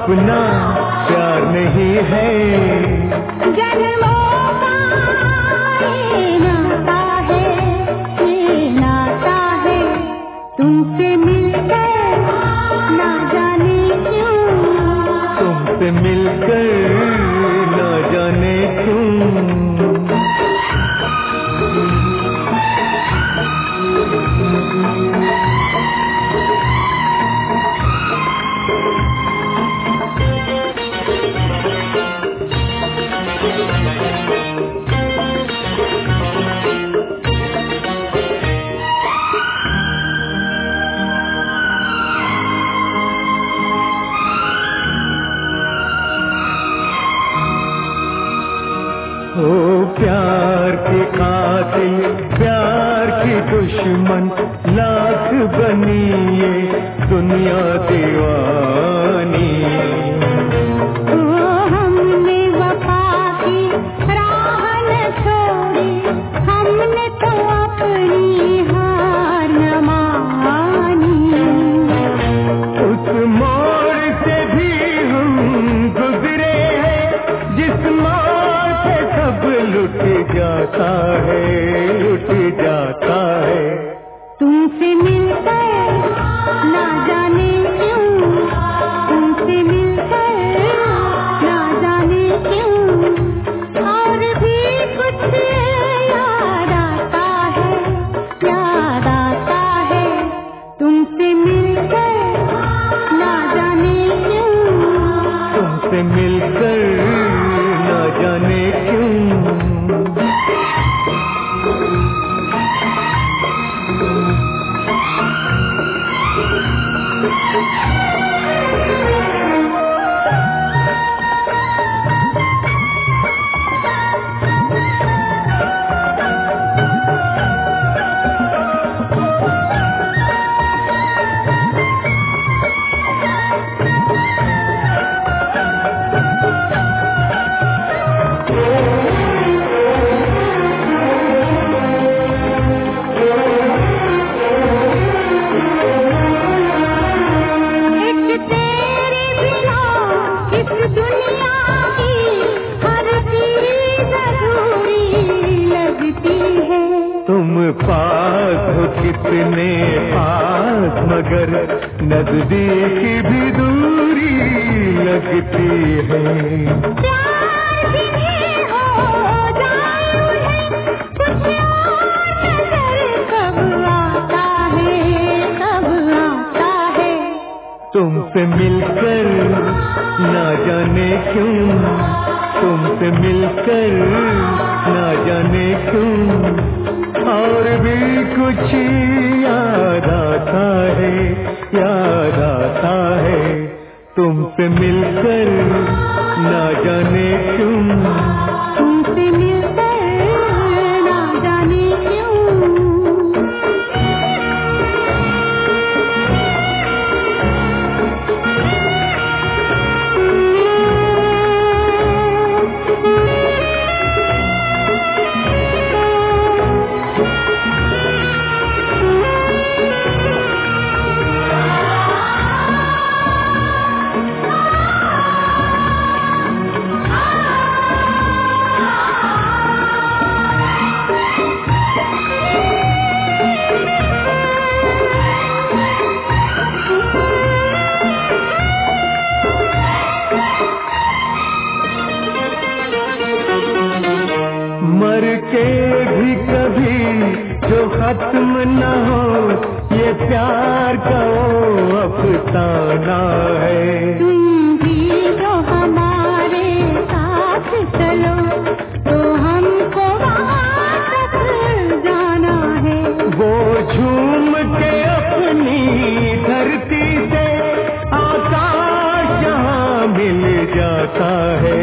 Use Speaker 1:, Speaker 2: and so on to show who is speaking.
Speaker 1: अपना प्यार नहीं है।
Speaker 2: जन्मों का ये नाता है, ये नाता है, तुमसे मिलकर ना जाने क्यों,
Speaker 1: तुमसे मिलकर ना जाने क्यों। ओ प्यार की कातिल, प्यार की दुश्मन, लाख बनी ये दुनिया दीवानी।
Speaker 2: ओ हमने वफा की राह न छोड़ी, हमने तो अपनी हार न मानी।
Speaker 1: उस मोड़ से भी हम गुजरे हैं, जिस मोड़ से सब लुट जाता है, लुट जाता है।
Speaker 2: तुमसे मिलकर ना जाने क्यों, तुमसे मिलकर ना जाने क्यों, और भी कुछ याद आता है, याद आता है, तुमसे मिलकर ना जाने क्यों,
Speaker 1: तुमसे मिलकर ना जाने क्यों। पास हो कितने पास, मगर नजदीक भी दूरी लगती है।
Speaker 2: प्यार भी हो जाए कुछ और नजर कब आता है, कब आता है।
Speaker 1: तुमसे मिलकर ना जाने क्यों, तुमसे मिलकर ना जाने क्यों, और भी कुछ याद आता है, याद आता है। तुमसे मिलकर ना जाने क्यों,
Speaker 2: तुमसे मिलकर ना जाने क्यों।
Speaker 1: मर के भी कभी जो खत्म न हो, ये प्यार का वो अफसाना है।
Speaker 2: तुम भी जो हमारे साथ चलो, तो हमको वहाँ तक जाना है।
Speaker 1: वो झूम के अपनी धरती से आकाश यहाँ मिल जाता है,